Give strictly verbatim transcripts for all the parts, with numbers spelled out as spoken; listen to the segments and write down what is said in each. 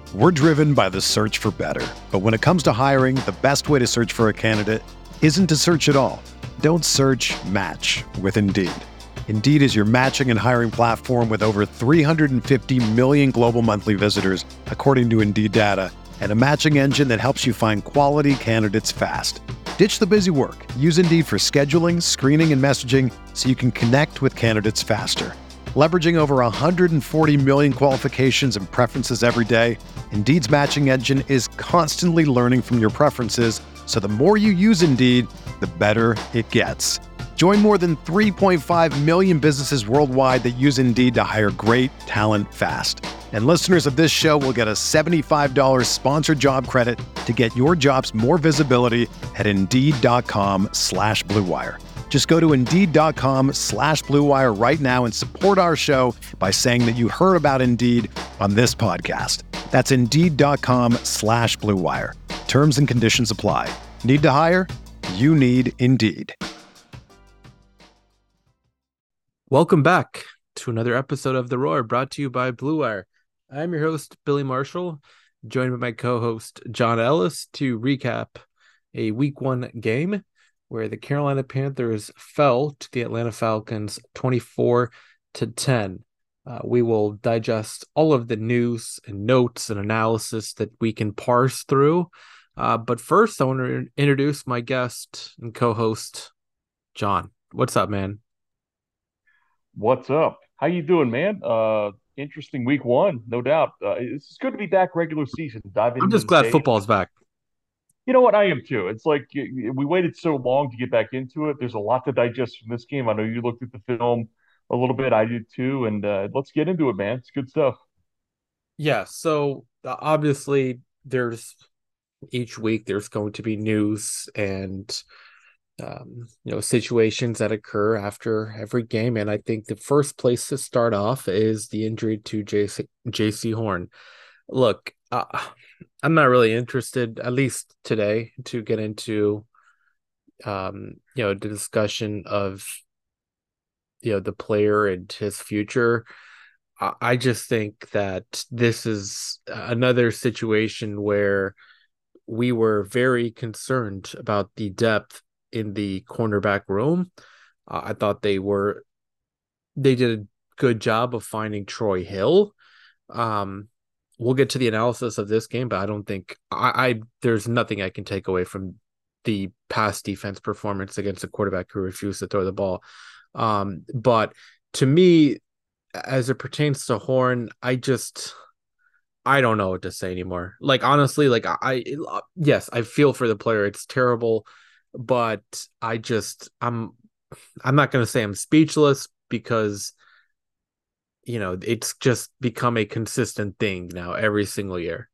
We're driven by the search for better. But when it comes to hiring, the best way to search for a candidate isn't to search at all. Don't search, match with Indeed. Indeed is your matching and hiring platform with over three hundred fifty million global monthly visitors, according to Indeed data, and a matching engine that helps you find quality candidates fast. Ditch the busy work. Use Indeed for scheduling, screening, and messaging so you can connect with candidates faster. Leveraging over one hundred forty million qualifications and preferences every day, Indeed's matching engine is constantly learning from your preferences, so the more you use Indeed, the better it gets. Join more than three point five million businesses worldwide that use Indeed to hire great talent fast. And listeners of this show will get a seventy-five dollars sponsored job credit to get your jobs more visibility at Indeed.com slash Blue Wire. Just go to Indeed.com slash Blue Wire right now and support our show by saying that you heard about Indeed on this podcast. That's Indeed.com slash Blue Wire. Terms and conditions apply. Need to hire? You need Indeed. Welcome back to another episode of The Roar, brought to you by Blue Wire. I'm your host, Billy Marshall, joined by my co-host, John Ellis, to recap a week one game where the Carolina Panthers fell to the Atlanta Falcons twenty-four to ten. Uh, we will digest all of the news and notes and analysis that we can parse through. Uh, but first, I want to introduce my guest and co-host, John. What's up, man? What's up? How you doing, man? Uh, interesting week one, no doubt. Uh, it's good to be back regular season. Diving I'm just glad football's back. You know what? I am too. It's like we waited so long to get back into it. There's a lot to digest from this game. I know you looked at the film a little bit. I did too. And uh, let's get into it, man. It's good stuff. Yeah. So uh, obviously, there's each week there's going to be news and um, you know situations that occur after every game. And I think the first place to start off is the injury to J C, J C Horn. Look, uh, I'm not really interested, at least today, to get into, um, you know, the discussion of, you know, the player and his future. I, I just think that this is another situation where we were very concerned about the depth in the cornerback room. Uh, I thought they were, they did a good job of finding Troy Hill. Um, We'll get to the analysis of this game, but I don't think I, I there's nothing I can take away from the past defense performance against a quarterback who refused to throw the ball. Um, but to me, as it pertains to Horn, I just I don't know what to say anymore. Like honestly, like I yes, I feel for the player. It's terrible, but I just I'm I'm not going to say I'm speechless because, you know, it's just become a consistent thing now every single year.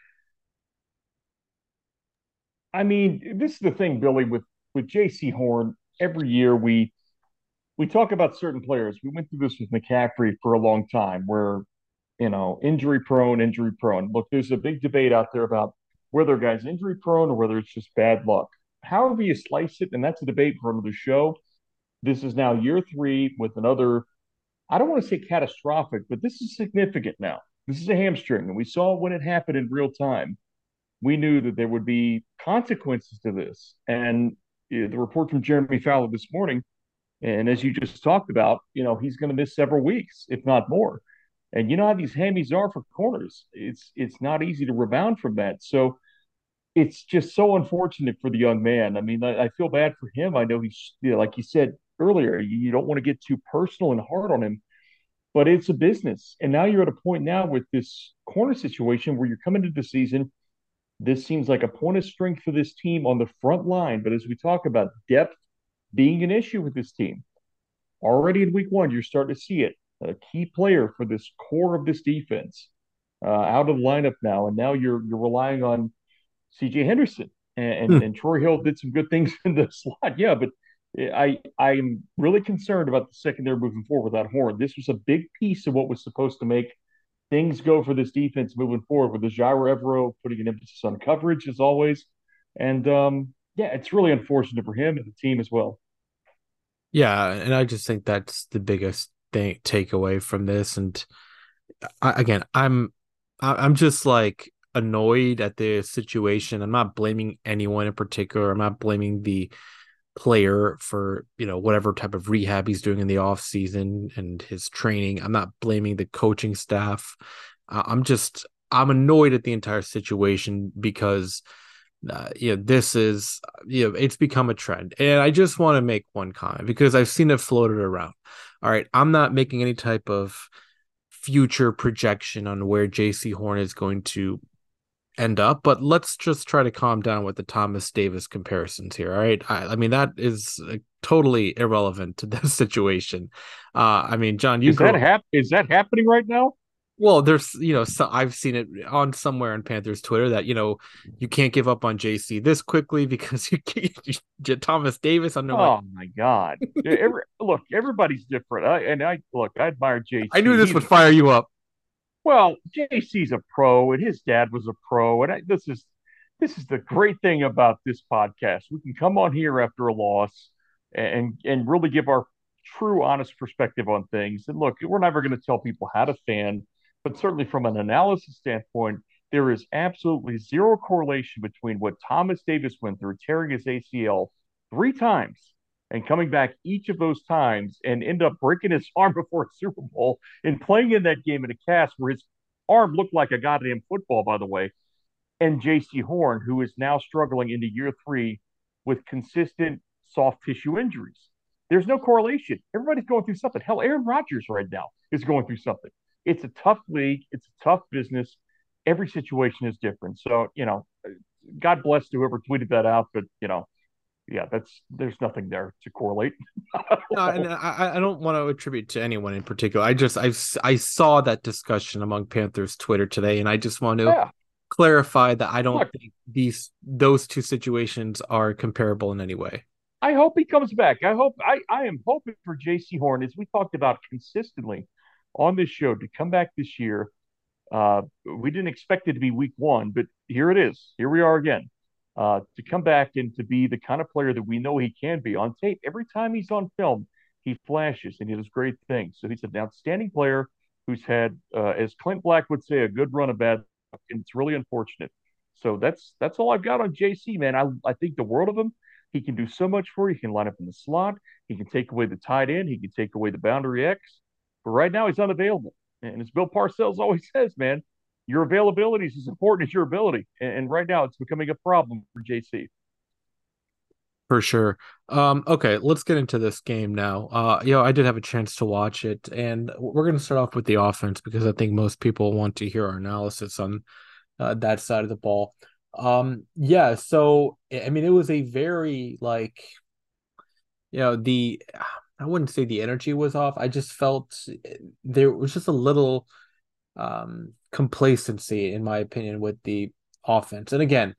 I mean, this is the thing, Billy, with with J C Horn. Every year we we talk about certain players. We went through this with McCaffrey for a long time, where you know, injury prone, injury prone. Look, there's a big debate out there about whether a guy's injury prone or whether it's just bad luck. However you slice it, and that's a debate for another show. This is now year three with another, I don't want to say catastrophic, but this is significant now. This is a hamstring, and we saw when it happened in real time. We knew that there would be consequences to this. And uh, the report from Jeremy Fowler this morning, and as you just talked about, you know, he's going to miss several weeks, if not more. And you know how these hammies are for corners. It's it's not easy to rebound from that. So it's just so unfortunate for the young man. I mean, I, I feel bad for him. I know he's, you know, like you said earlier, you, you don't want to get too personal and hard on him, but it's a business. And now you're at a point now with this corner situation where you're coming into the season. This seems like a point of strength for this team on the front line. But as we talk about depth being an issue with this team, already in week one, you're starting to see it. A key player for this core of this defense uh, out of the lineup now, and now you're you're relying on C J Henderson and, and, Hmm. and Troy Hill did some good things in the slot. Yeah, but I I'm really concerned about the secondary moving forward without Horn. This was a big piece of what was supposed to make things go for this defense moving forward with the Jair Evero putting an emphasis on coverage as always. And um, yeah, it's really unfortunate for him and the team as well. Yeah, and I just think that's the biggest thing takeaway from this. And I, again, I'm I, I'm just like annoyed at the situation. I'm not blaming anyone in particular. I'm not blaming the player for, you know, whatever type of rehab he's doing in the off season and his training. I'm not blaming the coaching staff. Uh, I'm just I'm annoyed at the entire situation because uh, you know, this is, you know, it's become a trend. And I just want to make one comment because I've seen it floated around. All right, I'm not making any type of future projection on where J C Horn is going to end up, but let's just try to calm down with the Thomas Davis comparisons here. All right. I, I mean, that is uh, totally irrelevant to this situation. Uh, I mean, John, you Is that grew hap- Is that happening right now? well, there's, you know, so I've seen it on somewhere on Panthers Twitter that, you know, you can't give up on J C this quickly because you can't Thomas Davis. I'm like, Oh my God! Every look, everybody's different. I, and I look, I admire I knew J C. this He's would fire you up. well, J C's a pro, and his dad was a pro, and I, this is this is the great thing about this podcast. We can come on here after a loss and and really give our true, honest perspective on things. And look, we're never going to tell people how to fan, but certainly from an analysis standpoint, there is absolutely zero correlation between what Thomas Davis went through, tearing his A C L three times and coming back each of those times and end up breaking his arm before a Super Bowl and playing in that game in a cast where his arm looked like a goddamn football, by the way, and J C Horn, who is now struggling into year three with consistent soft tissue injuries. There's no correlation. Everybody's going through something. Hell, Aaron Rodgers right now is going through something. It's a tough league. It's a tough business. Every situation is different. So, you know, God bless whoever tweeted that out, but you know, yeah, that's there's nothing there to correlate. No, and I, I don't want to attribute to anyone in particular. I just I I saw that discussion among Panthers Twitter today, and I just want to Yeah, clarify that I don't look, think these those two situations are comparable in any way. I hope he comes back. I hope I, I am hoping for J C Horn, as we talked about consistently on this show, to come back this year. Uh, we didn't expect it to be week one, but here it is. Here we are again. Uh, to come back and to be the kind of player that we know he can be on tape. Every time he's on film, he flashes and he does great things. So he's an outstanding player who's had, uh, as Clint Black would say, a good run of bad luck, and it's really unfortunate. So that's that's all I've got on J C, man. I I think the world of him. He can do so much for you. He can line up in the slot. He can take away the tight end. He can take away the boundary X. But right now, he's unavailable. And as Bill Parcells always says, man, your availability is as important as your ability. And, and right now, it's becoming a problem for J C. For sure. Um, okay, let's get into this game now. Uh, you know, I did have a chance to watch it, and we're going to start off with the offense because I think most people want to hear our analysis on uh, that side of the ball. Um, yeah, so I mean, it was a very like, you know, the I wouldn't say the energy was off. I just felt there was just a little um complacency, in my opinion, with the offense. And again,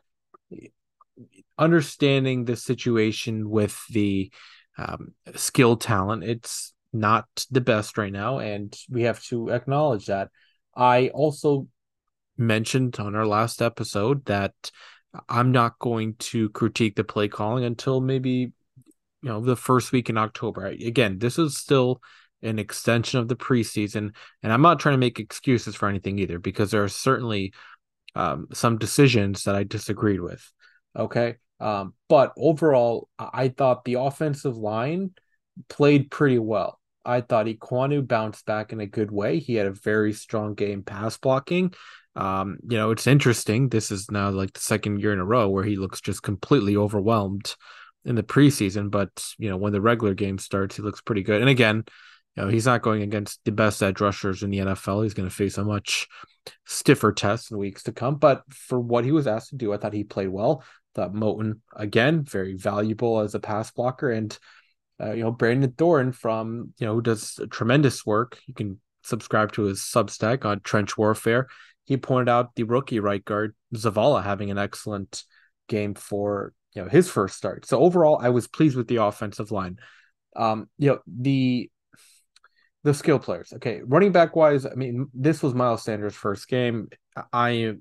understanding the situation with the um, skill talent, it's not the best right now, and we have to acknowledge that. I also mentioned on our last episode that I'm not going to critique the play calling until maybe, you know, the first week in October. Again, this is still an extension of the preseason, and I'm not trying to make excuses for anything either, because there are certainly um, some decisions that I disagreed with. Okay. Um, but overall, I thought the offensive line played pretty well. I thought Ekwonu bounced back in a good way. He had a very strong game pass blocking. Um, you know, it's interesting. This is now like the second year in a row where he looks just completely overwhelmed in the preseason. But, you know, when the regular game starts, he looks pretty good. And again, you know, he's not going against the best edge rushers in the N F L. He's going to face a much stiffer test in weeks to come. But for what he was asked to do, I thought he played well. Thought Moton, again, very valuable as a pass blocker. And, uh, you know, Brandon Thorn from, you know, who does tremendous work. You can subscribe to his Substack on Trench Warfare. He pointed out the rookie right guard, Zavala, having an excellent game for, you know, his first start. So overall, I was pleased with the offensive line. Um, you know, the the skill players. Okay, running back wise, I mean, this was Miles Sanders' first game. I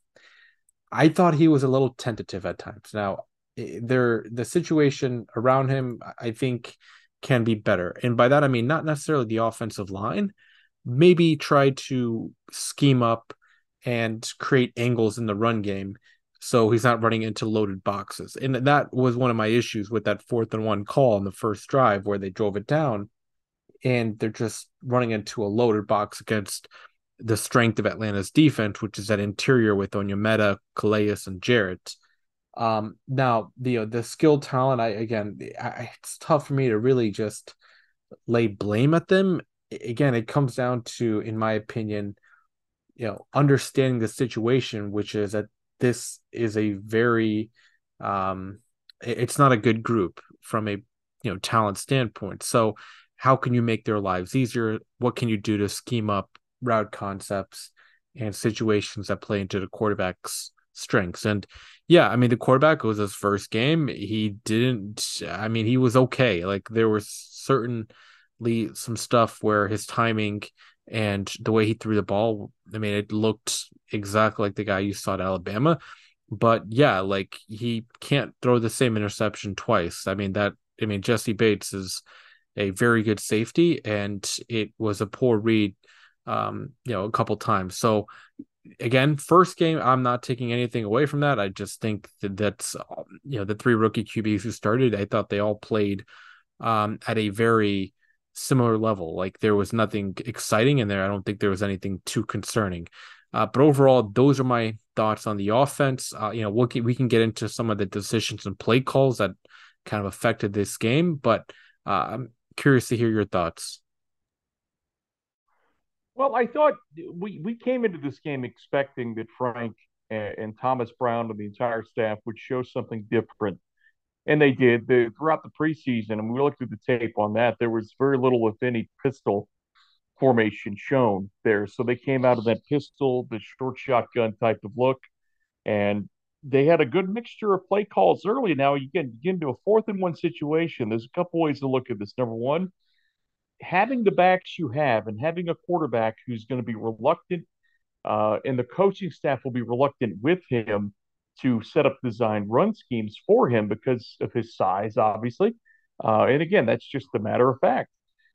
I thought he was a little tentative at times. Now, there the situation around him, I think, can be better. And by that, I mean not necessarily the offensive line. Maybe try to scheme up and create angles in the run game so he's not running into loaded boxes. And that was one of my issues with that fourth and one call on the first drive where they drove it down and they're just running into a loaded box against the strength of Atlanta's defense, which is that interior with Onyemata, Calais, and Jarrett. Um, now, the uh, the skill talent, I again, I, it's tough for me to really just lay blame at them. Again, it comes down to, in my opinion, you know, understanding the situation, which is that this is a very, um, it's not a good group from a you know talent standpoint. So, how can you make their lives easier? What can you do to scheme up route concepts and situations that play into the quarterback's strengths? And yeah, I mean, the quarterback was his first game. He didn't, I mean, he was okay. Like there was certainly some stuff where his timing and the way he threw the ball, I mean, it looked exactly like the guy you saw at Alabama. But yeah, like he can't throw the same interception twice. I mean, that, I mean, Jesse Bates is a very good safety, and it was a poor read, um, you know, a couple times. So again, first game, I'm not taking anything away from that. I just think that that's, you know, the three rookie Q Bs who started, I thought they all played um, at a very similar level. Like there was nothing exciting in there. I don't think there was anything too concerning. Uh, but overall, those are my thoughts on the offense. Uh, you know, we'll, we can get into some of the decisions and play calls that kind of affected this game, but uh, I'm curious to hear your thoughts. Well, I thought we we came into this game expecting that Frank and, and Thomas Brown and the entire staff would show something different, and they did. The, throughout the preseason, and we looked at the tape on that, there was very little, if any, pistol formation shown there. So they came out of that pistol, the short shotgun type of look, and they had a good mixture of play calls early. Now you get, you get into a fourth and one situation. There's a couple ways to look at this. Number one, having the backs you have and having a quarterback who's going to be reluctant, uh, and the coaching staff will be reluctant with him to set up design run schemes for him because of his size, obviously. Uh, and again, that's just a matter of fact.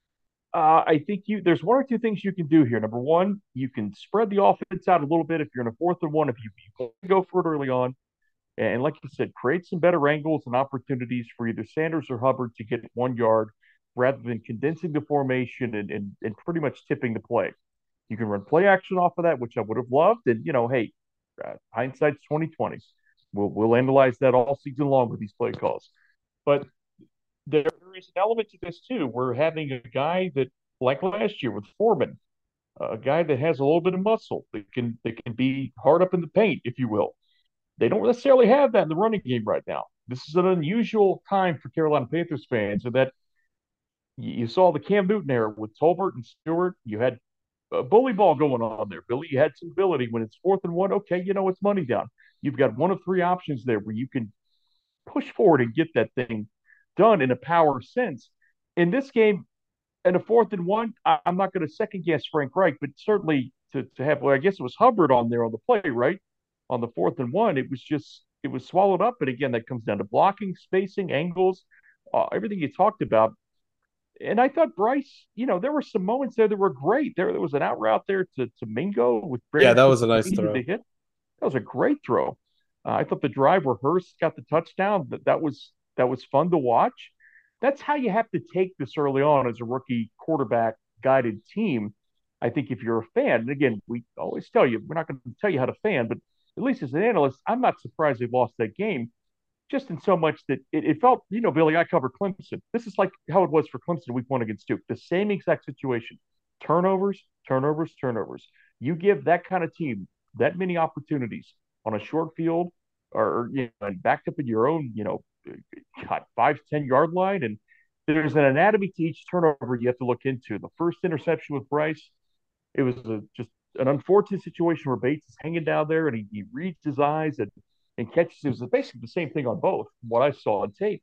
Uh, I think you there's one or two things you can do here. Number one, you can spread the offense out a little bit if you're in a fourth and one. If you, you go for it early on, and like you said, create some better angles and opportunities for either Sanders or Hubbard to get one yard rather than condensing the formation and, and, and pretty much tipping the play. You can run play action off of that, which I would have loved. And, you know, hey, uh, hindsight's twenty twenty. We'll, we'll analyze that all season long with these play calls. But there is an element to this, too. We're having a guy that, like last year with Foreman, a guy that has a little bit of muscle that can that can be hard up in the paint, if you will. They don't necessarily have that in the running game right now. This is an unusual time for Carolina Panthers fans, and that you saw the Cam Newton era with Tolbert and Stewart. You had a bully ball going on there, Billy. You had some ability when it's fourth and one. Okay, you know it's money down. You've got one of three options there where you can push forward and get that thing done in a power sense. In this game, in a fourth and one, I, I'm not going to second guess Frank Reich, but certainly to to have, well, I guess it was Hubbard on there on the play, right? On the fourth and one, it was just it was swallowed up. But again, that comes down to blocking, spacing, angles, uh, everything you talked about. And I thought Bryce, you know, there were some moments there that were great. There, there was an out route there to, to Mingo with Yeah, Brandon that was a nice Cooper throw. to hit. That was a great throw. Uh, I thought the drive where Hurst got the touchdown, that, that was that was fun to watch. That's how you have to take this early on as a rookie quarterback guided team. I think if you're a fan, and again, we always tell you, we're not going to tell you how to fan, but at least as an analyst, I'm not surprised they lost that game just in so much that it, it felt, you know, Billy, I covered Clemson. This is like how it was for Clemson week one against Duke. The same exact situation. Turnovers, turnovers, turnovers. You give that kind of team that many opportunities on a short field or, you know, and backed up in your own, you know, God, five, ten yard line. And there's an anatomy to each turnover you have to look into. The first interception with Bryce, it was a, just an unfortunate situation where Bates is hanging down there and he, he reads his eyes and and catches. It was basically the same thing on both, what I saw on tape.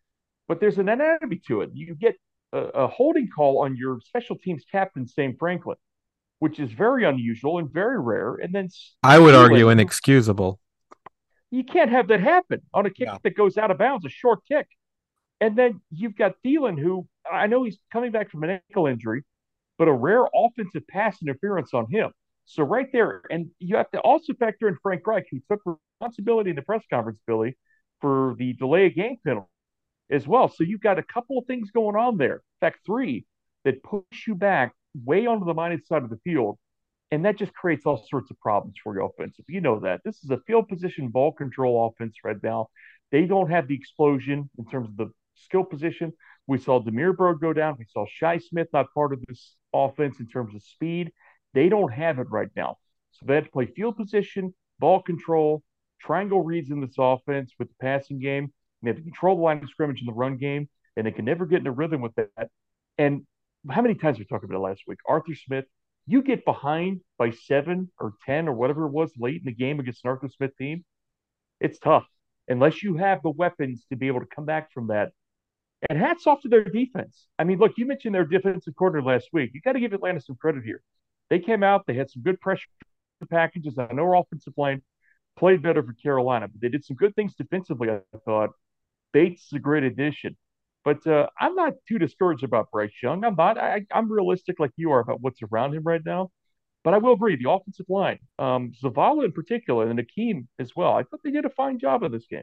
But there's an anatomy to it. You get a, a holding call on your special teams captain, Sam Franklin, which is very unusual and very rare. And then I would Thielen, argue inexcusable. you can't have that happen on a kick Yeah. that goes out of bounds, a short kick. And then you've got Thielen, who I know he's coming back from an ankle injury, but a rare offensive pass interference on him. So right there, and you have to also factor in Frank Reich, who took responsibility in the press conference, Billy, for the delay of game penalty as well. So you've got a couple of things going on there. In fact, three that push you back way onto the minus side of the field. And that just creates all sorts of problems for your offensive. You know that. This is a field position ball control offense right now. They don't have the explosion in terms of the skill position. We saw Demir Berg go down. We saw Shi Smith not part of this offense in terms of speed. They don't have it right now. So they have to play field position, ball control, triangle reads in this offense with the passing game. They have to control the line of scrimmage in the run game, and they can never get in a rhythm with that. And how many times we talked about it last week? Arthur Smith, you get behind by seven or ten or whatever it was late in the game against an Arthur Smith team, it's tough unless you have the weapons to be able to come back from that. And hats off to their defense. I mean, look, you mentioned their defensive coordinator last week. You got to give Atlanta some credit here. They came out, they had some good pressure packages. I know our offensive line played better for Carolina, but they did some good things defensively, I thought. Bates is a great addition. But uh, I'm not too discouraged about Bryce Young. I'm not. I, I'm realistic like you are about what's around him right now. But I will agree, the offensive line, um, Zavala in particular, and Akeem as well. I thought they did a fine job in this game.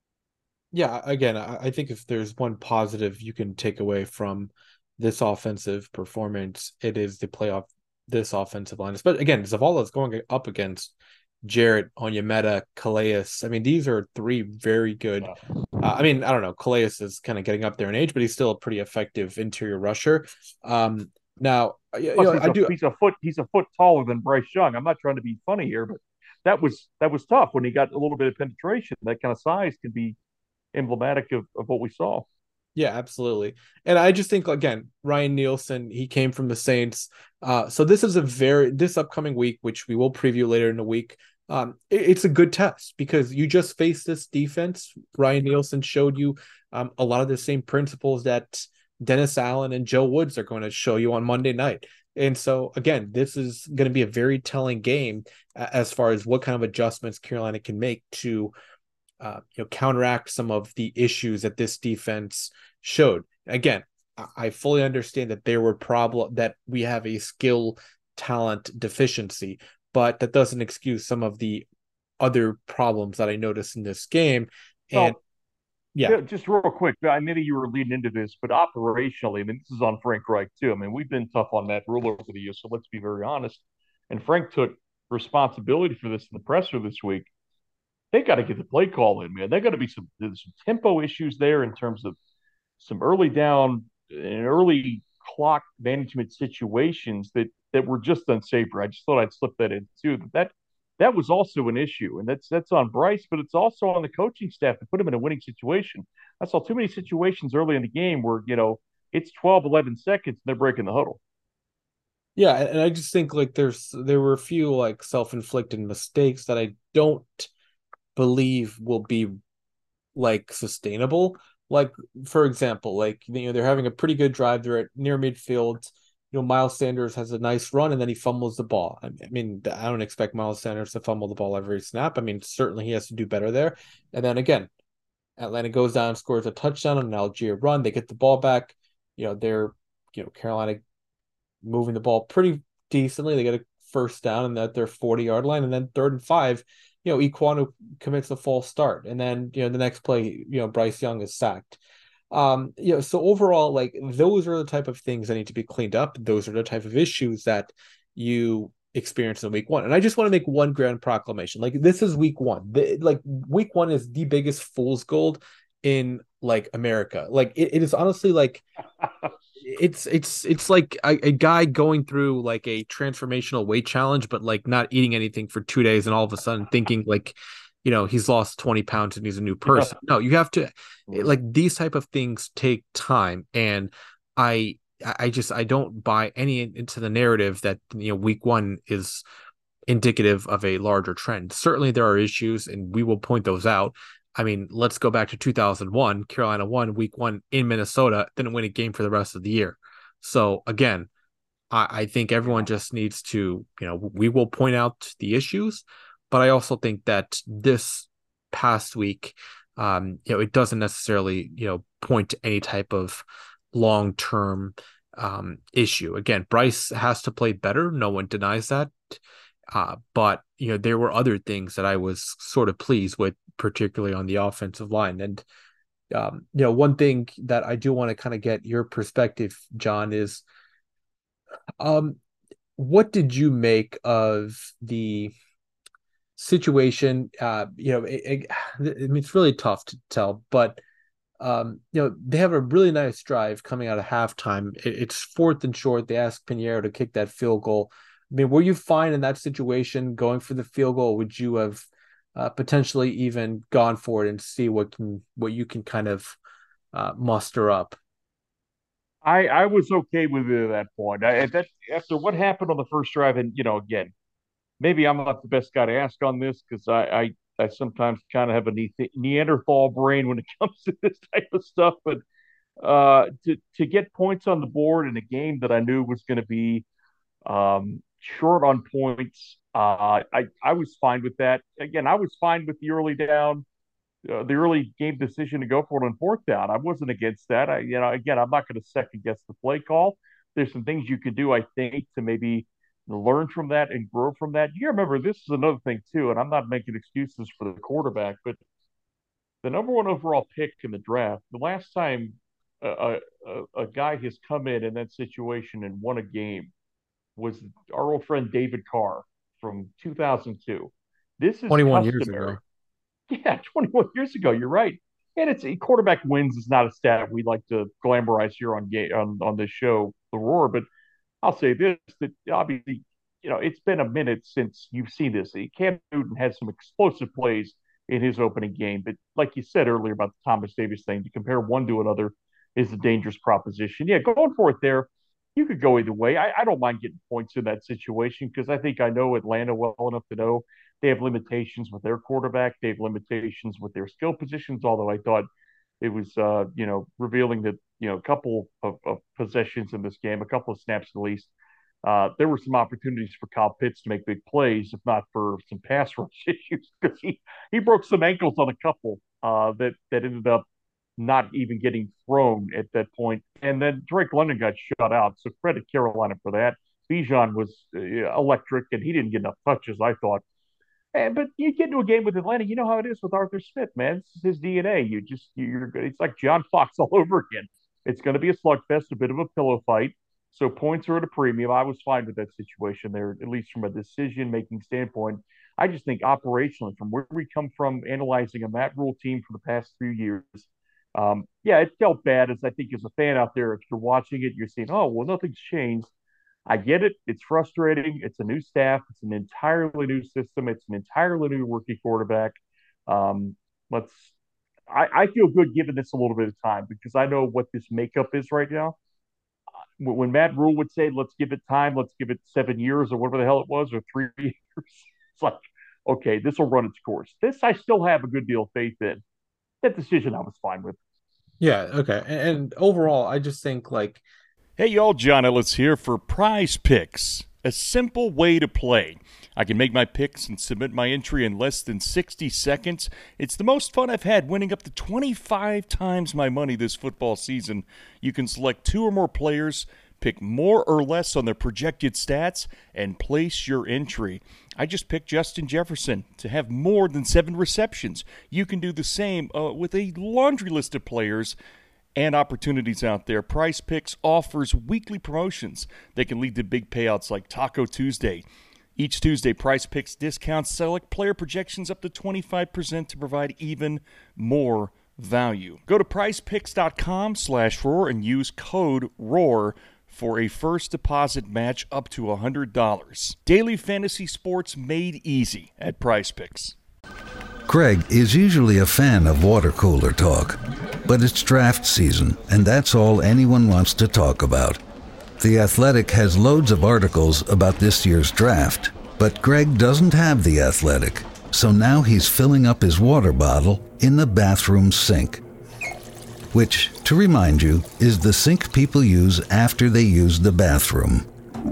Yeah, again, I, I think if there's one positive you can take away from this offensive performance, it is the playoff this offensive line. But again, Zavala is going up against Jarrett, Onyemata, Calais. I mean, these are three very good. Uh, I mean, I don't know. Calais is kind of getting up there in age, but he's still a pretty effective interior rusher. Um, now, you know, he's, I a, do. He's a foot. He's a foot taller than Bryce Young. I'm not trying to be funny here, but that was that was tough when he got a little bit of penetration. That kind of size can be emblematic of, of what we saw. Yeah, absolutely. And I just think, again, Ryan Nielsen, he came from the Saints. Uh, so this is a very, this upcoming week, which we will preview later in the week, um, it, it's a good test because you just faced this defense. Ryan Nielsen showed you um, a lot of the same principles that Dennis Allen and Joe Woods are going to show you on Monday night. And so, again, this is going to be a very telling game as far as what kind of adjustments Carolina can make to Uh, you know, counteract some of the issues that this defense showed. Again, I fully understand that there were problem that we have a skill talent deficiency, but that doesn't excuse some of the other problems that I noticed in this game. And well, yeah, just real quick, I know you were leading into this, but operationally, I mean, this is on Frank Reich too. I mean, we've been tough on Matt Rhule over the years, so let's be very honest. And Frank took responsibility for this in the presser this week. They got to get the play call in, man. They got to be some there's some tempo issues there in terms of some early down and early clock management situations that that were just unsavory. I just thought I'd slip that in too. That that was also an issue, and that's that's on Bryce, but it's also on the coaching staff to put him in a winning situation. I saw too many situations early in the game where you know it's twelve, eleven seconds and they're breaking the huddle. yeah, and I just think like there's there were a few like self-inflicted mistakes that I don't believe will be like sustainable. Like, for example, like, you know, they're having a pretty good drive. They're at near midfield. You know, Miles Sanders has a nice run and then he fumbles the ball. I mean, I don't expect Miles Sanders to fumble the ball every snap. I mean, certainly he has to do better there. And then again, Atlanta goes down, scores a touchdown on an Algier run. They get the ball back. You know, they're, you know, Carolina moving the ball pretty decently. They get a first down and at their forty yard line. And then third and five, you know, Ekwonu commits a false start. And then, you know, the next play, you know, Bryce Young is sacked. Um, you know, so overall, like, those are the type of things that need to be cleaned up. Those are the type of issues that you experience in week one. And I just want to make one grand proclamation. Like, this is week one. The, like, week one is the biggest fool's gold in like America. Like, it, it is honestly like it's it's it's like a, a guy going through like a transformational weight challenge, but like not eating anything for two days and all of a sudden thinking like, you know, he's lost twenty pounds and he's a new person. No, you have to, like, these type of things take time. And I I just I don't buy any into the narrative that, you know, week one is indicative of a larger trend. Certainly there are issues and we will point those out. I mean, let's go back to two thousand one. Carolina won week one in Minnesota, didn't win a game for the rest of the year. So again, I, I think everyone just needs to, you know, we will point out the issues, but I also think that this past week, um, you know, it doesn't necessarily, you know, point to any type of long-term um, issue. Again, Bryce has to play better. No one denies that. Uh, but, you know, there were other things that I was sort of pleased with, particularly on the offensive line. And, um, you know, one thing that I do want to kind of get your perspective, John, is um, what did you make of the situation? Uh, you know, it, it, I mean, it's really tough to tell, but um, you know, they have a really nice drive coming out of halftime. It, it's fourth and short. They ask Pinheiro to kick that field goal. I mean, were you fine in that situation going for the field goal? Would you have uh, potentially even gone for it and see what can what you can kind of uh, muster up? I I was okay with it at that point. I, that after what happened on the first drive, and you know, again, maybe I'm not the best guy to ask on this because I, I I sometimes kind of have a ne- Neanderthal brain when it comes to this type of stuff. But uh, to to get points on the board in a game that I knew was going to be um, short on points, uh, I I was fine with that. Again, I was fine with the early down uh, the early game decision to go for it on fourth down. I wasn't against that. I, you know, again, I'm not going to second guess the play call. There's some things you could do, I think, to maybe learn from that and grow from that. You remember, this is another thing too, and I'm not making excuses for the quarterback, but the number one overall pick in the draft, the last time a, a, a guy has come in in that situation and won a game was our old friend David Carr from two thousand two. This is twenty-one years customary. ago. Yeah, twenty-one years ago. You're right. And it's a quarterback wins is not a stat we like to glamorize here on on on this show, The Roar. But I'll say this: that obviously, you know, it's been a minute since you've seen this. Cam Newton had some explosive plays in his opening game, but like you said earlier about the Thomas Davis thing, to compare one to another is a dangerous proposition. Yeah, going for it there, you could go either way. I, I don't mind getting points in that situation because I think I know Atlanta well enough to know they have limitations with their quarterback. They have limitations with their skill positions. Although I thought it was, uh, you know, revealing that you know a couple of, of possessions in this game, a couple of snaps at least. Uh, there were some opportunities for Kyle Pitts to make big plays, if not for some pass rush issues, because he, he broke some ankles on a couple uh, that that ended up not even getting thrown at that point. And then Drake London got shut out. So credit Carolina for that. Bijan was uh, electric, and he didn't get enough touches, I thought. And, but you get into a game with Atlanta, you know how it is with Arthur Smith, man. This is his D N A. You just you're good. It's like John Fox all over again. It's going to be a slugfest, a bit of a pillow fight. So points are at a premium. I was fine with that situation there, at least from a decision making standpoint. I just think operationally, from where we come from, analyzing a Matt Rule team for the past few years, um, yeah, it felt bad. As I think as a fan out there, if you're watching it, you're saying, "Oh, well, nothing's changed." I get it. It's frustrating. It's a new staff. It's an entirely new system. It's an entirely new rookie quarterback. Um, let's. I, I feel good giving this a little bit of time because I know what this makeup is right now. When Matt Rule would say, "Let's give it time. Let's give it seven years or whatever the hell it was, or three years," it's like, okay, this will run its course. This I still have a good deal of faith in. That decision I was fine with. Yeah, okay. And, and overall, I just think like Hey y'all, John Ellis here for Prize Picks, a simple way to play. I can make my picks and submit my entry in less than sixty seconds. It's the most fun I've had, winning up to twenty-five times my money this football season. You can select two or more players, pick more or less on their projected stats, and place your entry. I just picked Justin Jefferson to have more than seven receptions. You can do the same uh, with a laundry list of players and opportunities out there. Prize Picks offers weekly promotions that can lead to big payouts like Taco Tuesday. Each Tuesday, Prize Picks discounts select player projections up to twenty-five percent to provide even more value. Go to prizepicks.com slash roar and use code ROAR for a first deposit match up to one hundred dollars. Daily fantasy sports made easy at Prize Picks. Craig is usually a fan of water cooler talk, but it's draft season, and that's all anyone wants to talk about. The Athletic has loads of articles about this year's draft, but Greg doesn't have The Athletic, so now he's filling up his water bottle in the bathroom sink, which, to remind you, is the sink people use after they use the bathroom.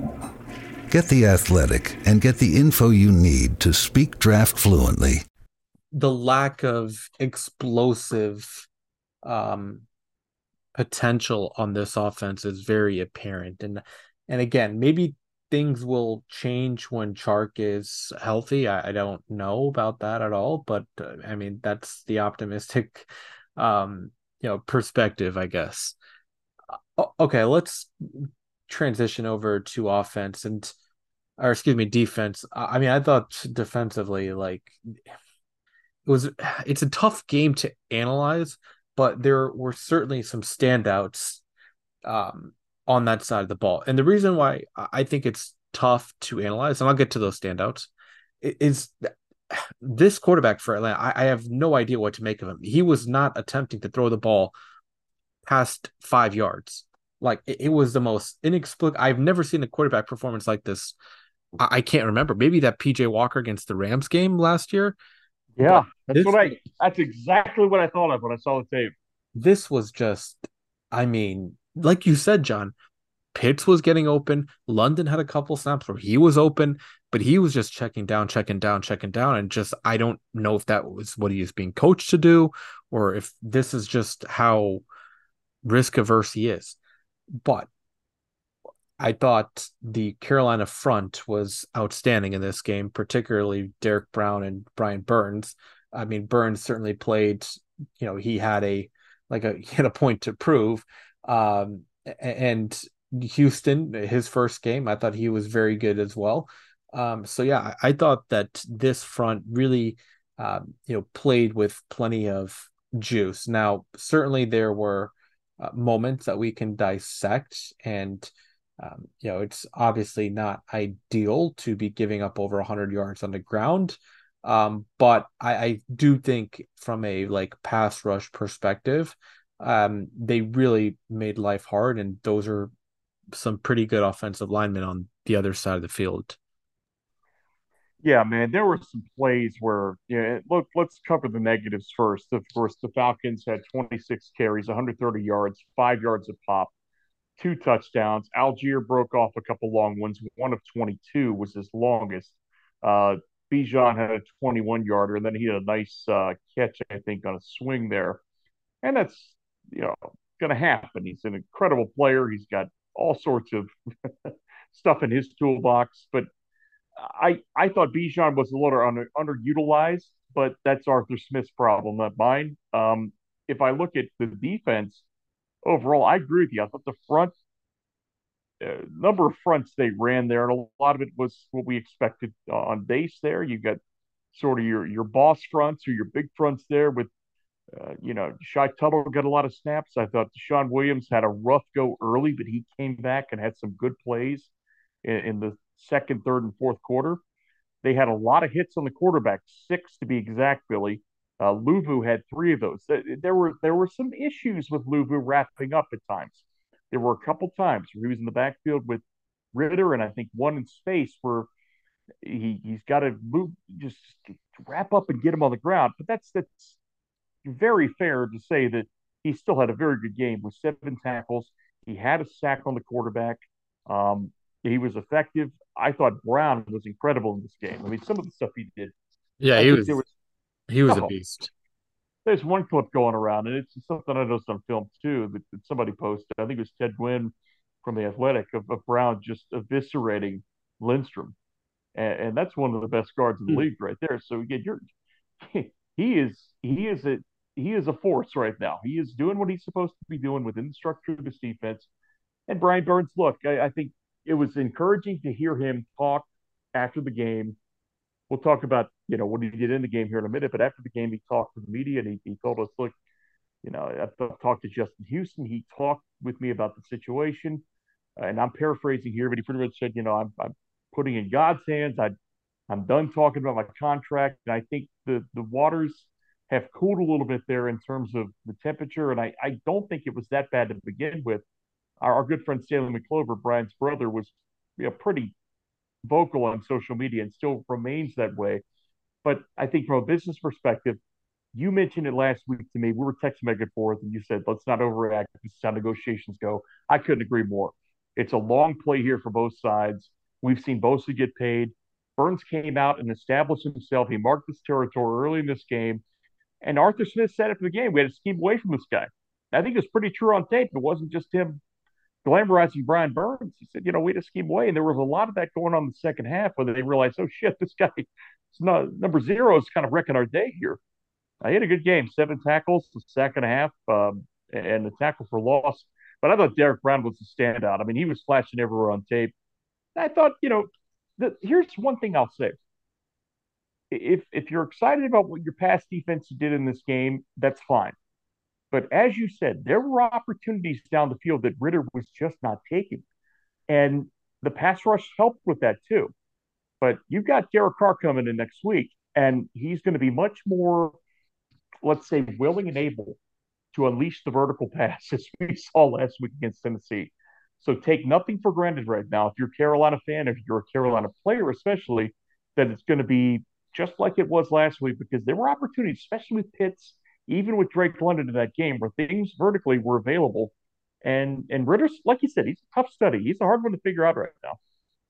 Get The Athletic and get the info you need to speak draft fluently. the lack of explosive um, potential on this offense is very apparent. And and again, maybe things will change when Chark is healthy. I, I don't know about that at all, but uh, I mean that's the optimistic, um, you know, perspective, I guess. O- Okay, let's transition over to offense and, or excuse me, defense. I I mean, I thought defensively, like it was, it's a tough game to analyze, but there were certainly some standouts um, on that side of the ball. And the reason why I think it's tough to analyze, and I'll get to those standouts, is this quarterback for Atlanta. I, I have no idea what to make of him. He was not attempting to throw the ball past five yards. Like it, it was the most inexplicable. I've never seen a quarterback performance like this. I, I can't remember. Maybe that P J Walker against the Rams game last year, Yeah, but that's this what I. That's exactly what I thought of when I saw the tape. this was just. I mean, like you said, John, Pitts was getting open. London had a couple snaps where he was open, but he was just checking down, checking down, checking down. And just, I don't know if that was what he is being coached to do or if this is just how risk averse he is. But I thought the Carolina front was outstanding in this game, particularly Derek Brown and Brian Burns. I mean, Burns certainly played, you know, he had a, like a, he had a point to prove. Um, and Houston, his first game, I thought he was very good as well. Um, so yeah, I, I thought that this front really, um, you know, played with plenty of juice. Now, certainly there were uh, moments that we can dissect, and um, you know, it's obviously not ideal to be giving up over one hundred yards on the ground. Um, but I, I do think from a like pass rush perspective, um, they really made life hard, and those are some pretty good offensive linemen on the other side of the field. Yeah, man, there were some plays where, yeah, look, let's cover the negatives first. Of course, the Falcons had twenty-six carries, one hundred thirty yards, five yards a pop, two touchdowns. Algier broke off a couple long ones. One of twenty-two was his longest. Uh, Bijan had a twenty-one yarder, and then he had a nice uh, catch, I think, on a swing there. And that's, you know, going to happen. He's an incredible player. He's got all sorts of stuff in his toolbox, but I I thought Bijan was a little under, underutilized, but that's Arthur Smith's problem, not mine. Um, if I look at the defense overall, I agree with you. I thought the front uh, number of fronts they ran there, and a lot of it was what we expected uh, on base. There, you got sort of your your boss fronts or your big fronts there with. Uh, you know, Shy Tuttle got a lot of snaps. I thought Deshaun Williams had a rough go early, but he came back and had some good plays in, in the second, third, and fourth quarter. They had a lot of hits on the quarterback, six to be exact, Billy. Uh, Luvu had three of those. There were there were some issues with Luvu wrapping up at times. There were a couple times where he was in the backfield with Ritter, and I think one in space where he he's got to move, just wrap up and get him on the ground. But that's that's very fair to say that he still had a very good game with seven tackles. He had a sack on the quarterback. Um, he was effective. I thought Brown was incredible in this game. I mean, some of the stuff he did. Yeah, I he think there was was he was a oh, beast. there's one clip going around, and it's something I noticed on film too that, that somebody posted. I think it was Ted Gwynn from the Athletic of, of Brown just eviscerating Lindstrom, and, and that's one of the best guards in the Hmm. league right there. So again, you're he is he is a he is a force right now. He is doing what he's supposed to be doing within the structure of this defense. And Brian Burns, look, I, I think it was encouraging to hear him talk after the game. We'll talk about, you know, what he did in the game here in a minute, but after the game, he talked to the media and he, he told us, look, you know, I've talked to Justin Houston. He talked with me about the situation. And I'm paraphrasing here, but he pretty much said, you know, I'm, I'm putting in God's hands. I, I'm done talking about my contract. And I think the, the waters have cooled a little bit there in terms of the temperature. And I, I don't think it was that bad to begin with. Our, our good friend Stanley McClover, Brian's brother, was, you know, pretty vocal on social media and still remains that way. But I think from a business perspective, you mentioned it last week to me. We were texting back and forth, and you said, let's not overreact. This is how negotiations go. I couldn't agree more. It's a long play here for both sides. We've seen Bosa get paid. Burns came out and established himself. He marked his territory early in this game. And Arthur Smith said after the game, we had to keep away from this guy. I think it's pretty true on tape. It wasn't just him glamorizing Brian Burns. He said, you know, we just keep away. And there was a lot of that going on in the second half where they realized, oh shit, this guy, it's not, number zero is kind of wrecking our day here. I had a good game, seven tackles, the second half, um, and the tackle for loss. But I thought Derek Brown was the standout. I mean, he was flashing everywhere on tape. I thought, you know, the, here's one thing I'll say. If if you're excited about what your pass defense did in this game, that's fine. But as you said, there were opportunities down the field that Ridder was just not taking. And the pass rush helped with that too. But you've got Derek Carr coming in next week, and he's going to be much more, let's say, willing and able to unleash the vertical pass as we saw last week against Tennessee. So take nothing for granted right now. If you're a Carolina fan, if you're a Carolina player, especially, that it's going to be just like it was last week because there were opportunities, especially with Pitts, even with Drake London in that game, where things vertically were available. And and Ritter's, like you said, he's a tough study. He's a hard one to figure out right now.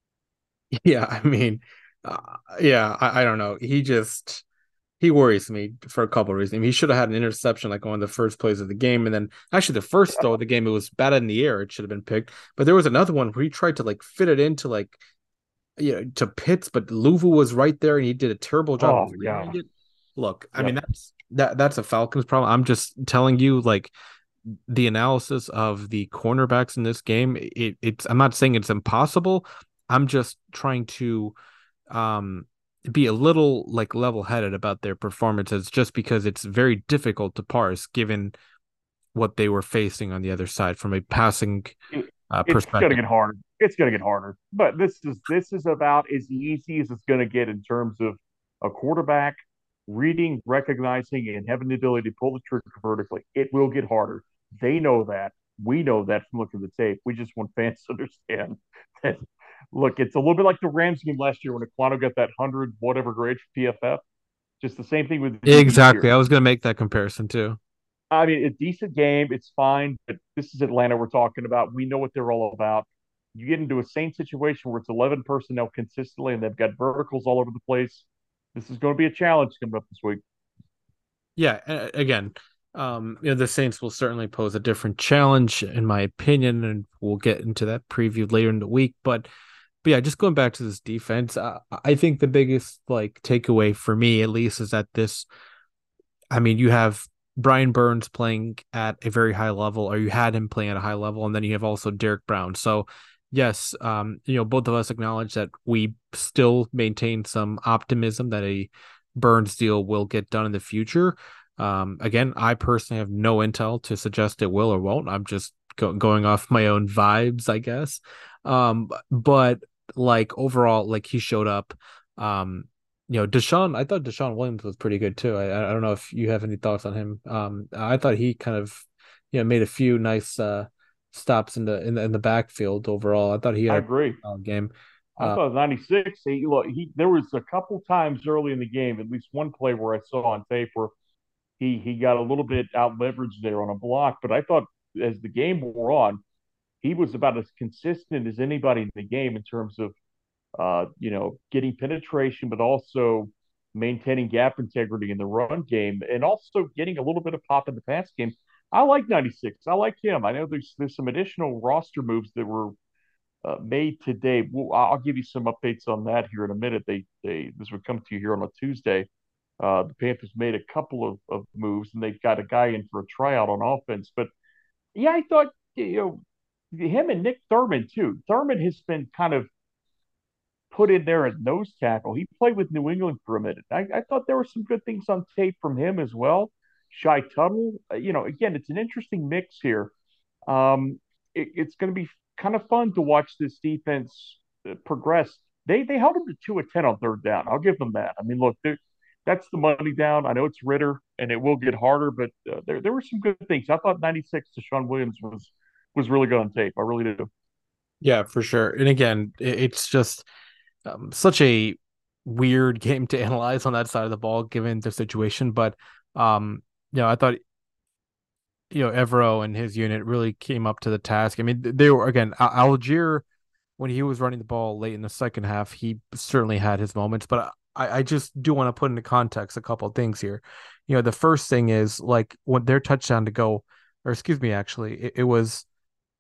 Yeah, I mean, uh, yeah, I, I don't know. He just he worries me for a couple of reasons. I mean, he should have had an interception like on the first plays of the game, and then actually the first throw of the game, it was bad in the air. It should have been picked, but there was another one where he tried to like fit it into like you know to Pitts, but Louvu was right there, and he did a terrible job Oh of yeah. it. Look, I Yep. mean that's that that's a Falcons problem. I'm just telling you, like the analysis of the cornerbacks in this game. It, it's I'm not saying it's impossible. I'm just trying to um be a little like level-headed about their performances just because it's very difficult to parse given what they were facing on the other side from a passing It, uh, it's going to perspective. get harder. It's going to get harder. But this is this is about as easy as it's going to get in terms of a quarterback reading, recognizing, and having the ability to pull the trigger vertically. It will get harder. They know that. We know that from looking at the tape. We just want fans to understand that. Look, it's a little bit like the Rams game last year when Aquano got that hundred whatever grade for P F F. Just the same thing with the D Bs Exactly. here. I was going to make that comparison too. I mean, a decent game. It's fine, but this is Atlanta we're talking about. We know what they're all about. You get into a same situation where it's eleven personnel consistently and they've got verticals all over the place. This is going to be a challenge coming up this week. Yeah, again, um, you know, the Saints will certainly pose a different challenge, in my opinion, and we'll get into that preview later in the week. But, but yeah, just going back to this defense, uh, I think the biggest like takeaway for me, at least, is that this. I mean, you have Brian Burns playing at a very high level, or you had him playing at a high level, and then you have also Derek Brown. So, yes, um, you know, both of us acknowledge that we still maintain some optimism that a Burns deal will get done in the future. Um, again, I personally have no intel to suggest it will or won't. I'm just go- going off my own vibes, I guess. Um, but like overall, like he showed up. Um, you know, Deshaun, I thought Deshaun Williams was pretty good too. I I don't know if you have any thoughts on him. Um, I thought he kind of, you know, made a few nice uh stops in the in the in the backfield overall. I thought he I had a agree. solid game. I Uh, thought ninety-six. He look he there was a couple times early in the game, at least one play where I saw on tape where he he got a little bit out leveraged there on a block. But I thought as the game wore on, he was about as consistent as anybody in the game in terms of uh, you know, getting penetration, but also maintaining gap integrity in the run game, and also getting a little bit of pop in the pass game. I like ninety-six. I like him. I know there's there's some additional roster moves that were uh, made today. Well, I'll give you some updates on that here in a minute. They they this would come to you here on a Tuesday. Uh, the Panthers made a couple of, of moves, and they've got a guy in for a tryout on offense. But yeah, I thought you know him and Nick Thurman too. Thurman has been kind of put in there at nose tackle. He played with New England for a minute. I, I thought there were some good things on tape from him as well. Shy Tuttle, uh, you know, again, it's an interesting mix here. Um, it, it's going to be kind of fun to watch this defense uh, progress. They they held them to two of ten on third down. I'll give them that. I mean, look, that's the money down. I know it's Ridder, and it will get harder, but uh, there there were some good things. I thought ninety-six to Sean Williams was was really good on tape. I really do. yeah, for sure. And again, it, it's just um, such a weird game to analyze on that side of the ball given the situation. But um, you know, I thought you know Evero and his unit really came up to the task. I mean, they were again Algier when he was running the ball late in the second half. He certainly had his moments, but I, I just do want to put into context a couple of things here. You know, the first thing is like when their touchdown to go, or excuse me, actually, it, it was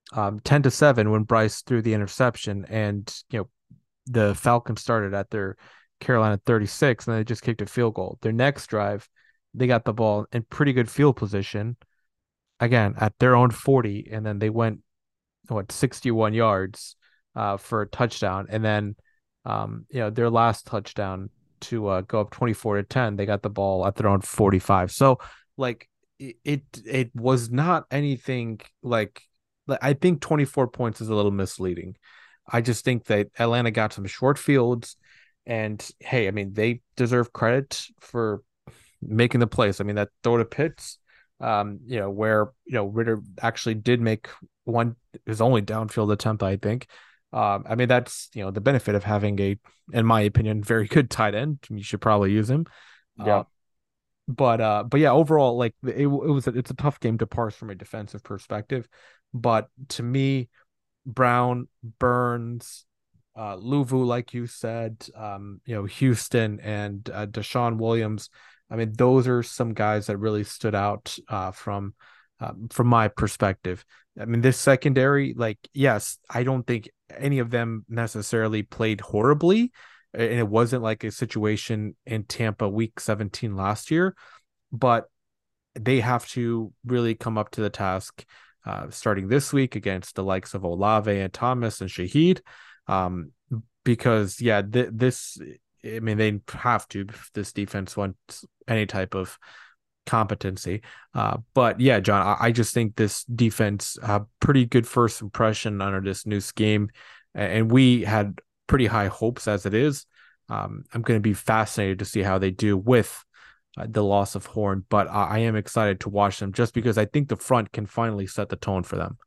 um, ten to seven when Bryce threw the interception, and you know the Falcons started at their Carolina thirty-six, and they just kicked a field goal. Their next drive, they got the ball in pretty good field position, again at their own forty, and then they went what sixty-one yards uh, for a touchdown, and then um, you know their last touchdown to uh, go up twenty-four to ten, they got the ball at their own forty-five. So like it it, it was not anything like, like I think twenty-four points is a little misleading. I just think that Atlanta got some short fields, and hey, I mean they deserve credit for making the plays. I mean that throw to Pitts, um, you know, where you know Ritter actually did make one his only downfield attempt, I think. Um, I mean that's you know the benefit of having a, in my opinion, very good tight end. You should probably use him. Yeah. Uh, but uh, but yeah, overall, like it, it was a, it's a tough game to parse from a defensive perspective. But to me, Brown, Burns, uh, Luvu, like you said, um, you know, Houston and uh, Deshaun Williams. I mean, those are some guys that really stood out uh, from um, from my perspective. I mean, this secondary, like, yes, I don't think any of them necessarily played horribly, and it wasn't like a situation in Tampa Week seventeen last year, but they have to really come up to the task uh, starting this week against the likes of Olave and Thomas and Shaheed. Um, because yeah, th- this, I mean, they have to, if this defense wants any type of competency. Uh, but yeah, John, I, I just think this defense uh, pretty good first impression under this new scheme, and we had pretty high hopes as it is. Um, I'm going to be fascinated to see how they do with uh, the loss of Horn, but I, I am excited to watch them just because I think the front can finally set the tone for them.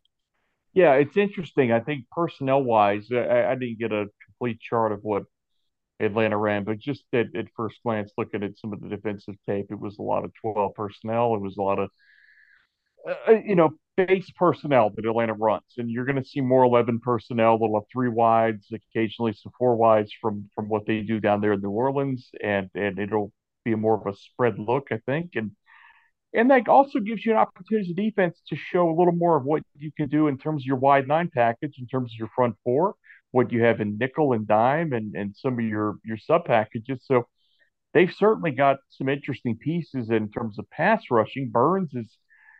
Yeah, it's interesting. I think personnel wise, I, I didn't get a complete chart of what Atlanta ran, but just at, at first glance, looking at some of the defensive tape, it was a lot of twelve personnel. It was a lot of, uh, you know, base personnel that Atlanta runs. And you're going to see more eleven personnel. They'll have three wides, occasionally some four wides from from what they do down there in New Orleans. And, and it'll be more of a spread look, I think. And and that also gives you an opportunity as a defense to show a little more of what you can do in terms of your wide nine package, in terms of your front four, what you have in nickel and dime, and, and some of your your sub packages. So they've certainly got some interesting pieces in terms of pass rushing. Burns is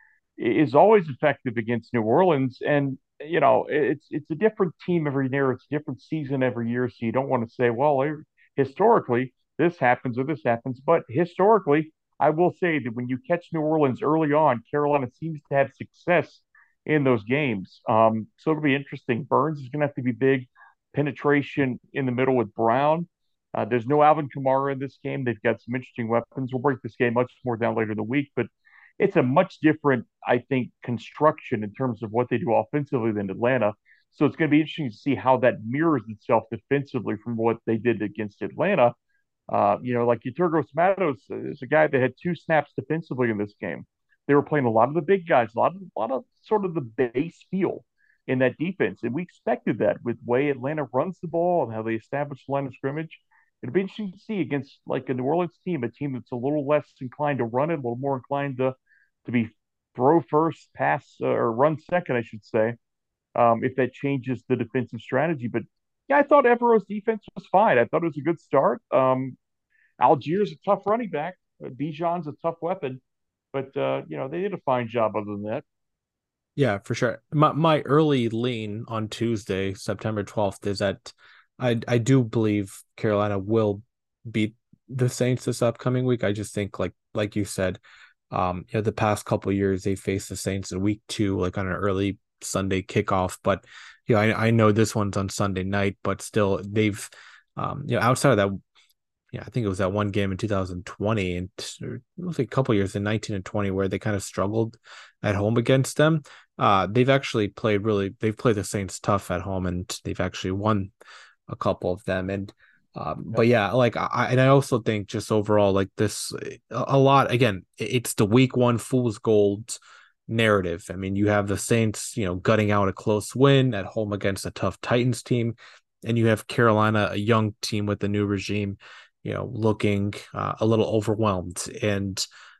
is always effective against New Orleans, and you know it's it's a different team every year. It's a different season every year. So you don't want to say, well, historically this happens or this happens, but historically I will say that when you catch New Orleans early on, Carolina seems to have success in those games. Um, so it'll be interesting. Burns is going to have to be big. Penetration in the middle with Brown. Uh, there's no Alvin Kamara in this game. They've got some interesting weapons. We'll break this game much more down later in the week, but it's a much different, I think, construction in terms of what they do offensively than Atlanta. So it's going to be interesting to see how that mirrors itself defensively from what they did against Atlanta. Uh, you know, like Yeturgos Matos is a guy that had two snaps defensively in this game. They were playing a lot of the big guys, a lot of, a lot of sort of the base feel in that defense. And we expected that with the way Atlanta runs the ball and how they establish the line of scrimmage. It'll be interesting to see against like a New Orleans team, a team that's a little less inclined to run it, a little more inclined to to be throw first, pass uh, or run second, I should say, um, if that changes the defensive strategy. But yeah, I thought Evero's defense was fine. I thought it was a good start. Um, Algiers a tough running back. Uh, Bijan's a tough weapon, but uh, you know they did a fine job other than that. Yeah, for sure. My my early lean on Tuesday, September twelfth, is that I I do believe Carolina will beat the Saints this upcoming week. I just think like like you said, um, you know, the past couple of years they faced the Saints in week two, like on an early Sunday kickoff. But you know, I I know this one's on Sunday night, but still they've um, you know, outside of that, yeah, I think it was that one game in two thousand twenty and it was a couple years in nineteen and twenty where they kind of struggled at home against them. Uh, they've actually played really, they've played the Saints tough at home and they've actually won a couple of them. And, um, but yeah, like I, and I also think just overall, like this, a, a lot, again, it's the week one fool's gold narrative. I mean, you have the Saints, you know, gutting out a close win at home against a tough Titans team. And you have Carolina, a young team with the new regime, you know, looking uh, a little overwhelmed. And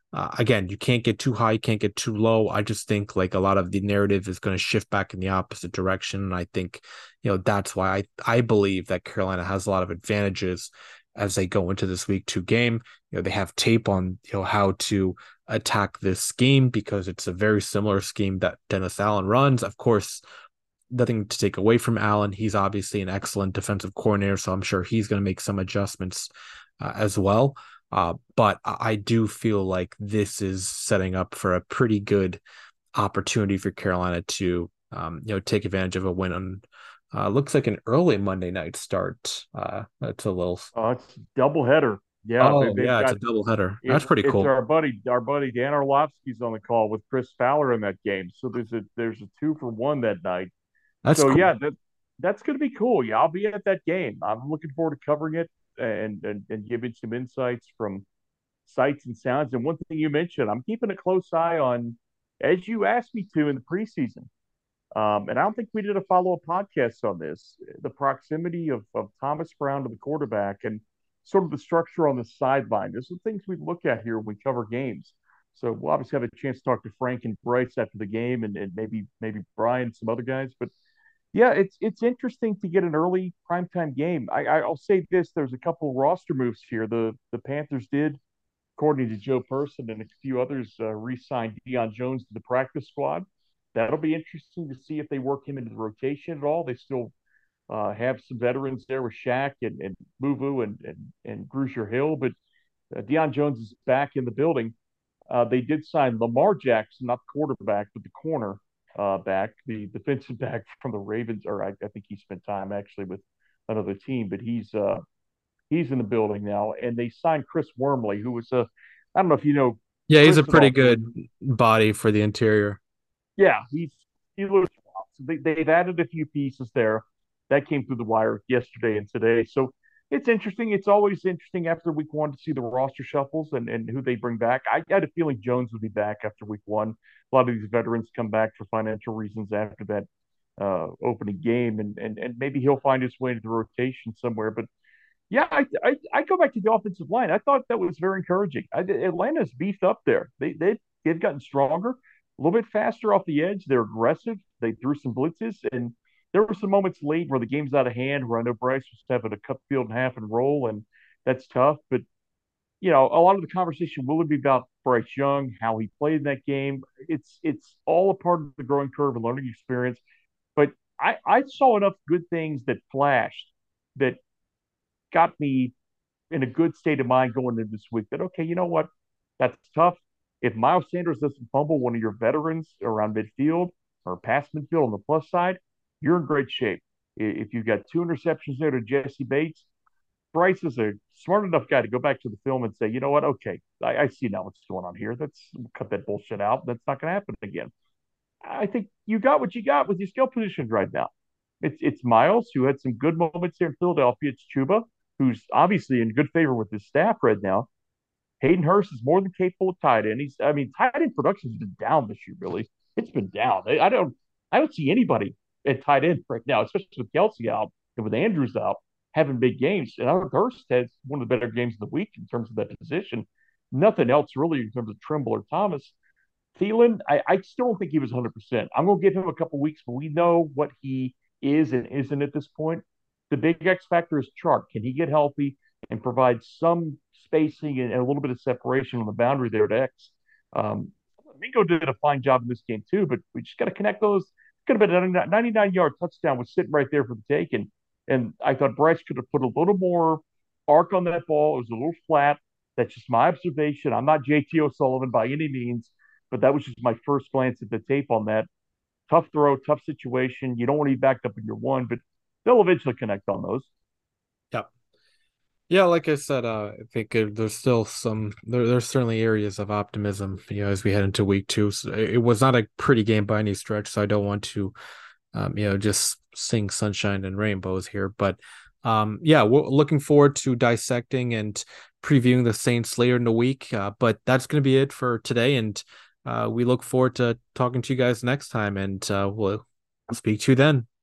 Uh, again, you can't get too high, you can't get too low. I just think like a lot of the narrative is going to shift back in the opposite direction. And I think, you know, that's why I, I believe that Carolina has a lot of advantages as they go into this week two game. You know, they have tape on, you know, how to attack this scheme because it's a very similar scheme that Dennis Allen runs. Of course, nothing to take away from Allen. He's obviously an excellent defensive coordinator, so I'm sure he's going to make some adjustments uh, as well. Uh, but I do feel like this is setting up for a pretty good opportunity for Carolina to, um, you know, take advantage of a win on. Uh, looks like an early Monday night start. Uh, it's a little. Oh, it's a doubleheader. Yeah, they, Oh they've yeah, it's got a doubleheader. it, That's pretty it's cool. our buddy, our buddy Dan Orlovsky's on the call with Chris Fowler in that game. So there's a there's a two for one that night. That's So cool. yeah, that that's going to be cool. Yeah, I'll be at that game. I'm looking forward to covering it and and, and giving some insights from sights and sounds. And one thing you mentioned, I'm keeping a close eye on, as you asked me to in the preseason. Um, and I don't think we did a follow up podcast on this. The proximity of, of Thomas Brown to the quarterback and sort of the structure on the sideline. Those are things we look at here when we cover games. So we'll obviously have a chance to talk to Frank and Bryce after the game, and, and maybe maybe Brian, some other guys. But yeah, it's it's interesting to get an early primetime game. I, I'll say this: there's a couple roster moves here. The the Panthers did, according to Joe Person and a few others, uh, re-signed Deion Jones to the practice squad. That'll be interesting to see if they work him into the rotation at all. They still uh, have some veterans there with Shaq and, and Muvu and and, and Grugier Hill, but uh, Deion Jones is back in the building. Uh, they did sign Lamar Jackson, not the quarterback, but the corner uh, back, the defensive back from the Ravens, or I, I think he spent time actually with another team, but he's uh, he's in the building now. And they signed Chris Wormley, who was a, I don't know if you know. Yeah, he's Chris a pretty all, good body for the interior. Yeah, he's he looks well. So they, they've added a few pieces there. That came through the wire yesterday and today. So it's interesting. It's always interesting after week one to see the roster shuffles and, and who they bring back. I had a feeling Jones would be back after week one. A lot of these veterans come back for financial reasons after that uh, opening game, and, and and maybe he'll find his way into the rotation somewhere. But yeah, I, I I go back to the offensive line. I thought that was very encouraging. I, Atlanta's beefed up there. They they they've gotten stronger, a little bit faster off the edge. They're aggressive. They threw some blitzes, and there were some moments late where the game's out of hand, where I know Bryce was having to cut the field in half and roll, and that's tough. But you know, a lot of the conversation will be about Bryce Young, how he played in that game. It's it's all a part of the growing curve and learning experience. But I I saw enough good things that flashed that got me in a good state of mind going into this week that, okay, you know what? That's tough. If Miles Sanders doesn't fumble one of your veterans around midfield or past midfield on the plus side, you're in great shape. If you've got two interceptions there to Jesse Bates, Bryce is a smart enough guy to go back to the film and say, you know what? Okay, I, I see now what's going on here. Let's cut that bullshit out. That's not going to happen again. I think you got what you got with your skill positions right now. It's it's Miles, who had some good moments here in Philadelphia. It's Chuba, who's obviously in good favor with his staff right now. Hayden Hurst is more than capable of tight end. He's, I mean, tight end production has been down this year, really. It's been down. I, I don't, I don't see anybody at tight end right now, especially with Kelsey out and with Andrews out, having big games. And I think Hurst has one of the better games of the week in terms of that position. Nothing else really in terms of Trimble or Thomas. Thielen, I, I still don't think he was one hundred percent. I'm going to give him a couple weeks, but we know what he is and isn't at this point. The big X factor is Chark. Can he get healthy and provide some spacing and, and a little bit of separation on the boundary there to X? Um, Mingo did a fine job in this game too, but we just got to connect those. Could have been a ninety-nine yard touchdown was sitting right there for the taking. And I thought Bryce could have put a little more arc on that ball. It was a little flat. That's just my observation. I'm not J T O'Sullivan by any means, but that was just my first glance at the tape on that. Tough throw, tough situation. You don't want to be backed up in your one, but they'll eventually connect on those. Yep. Yeah, like I said, uh, I think uh, there's still some, there, there's certainly areas of optimism, you know, as we head into week two. So it was not a pretty game by any stretch, so I don't want to, um, you know, just sing sunshine and rainbows here. But um, yeah, we're looking forward to dissecting and previewing the Saints later in the week. Uh, but that's going to be it for today. And uh, we look forward to talking to you guys next time, and uh, we'll speak to you then.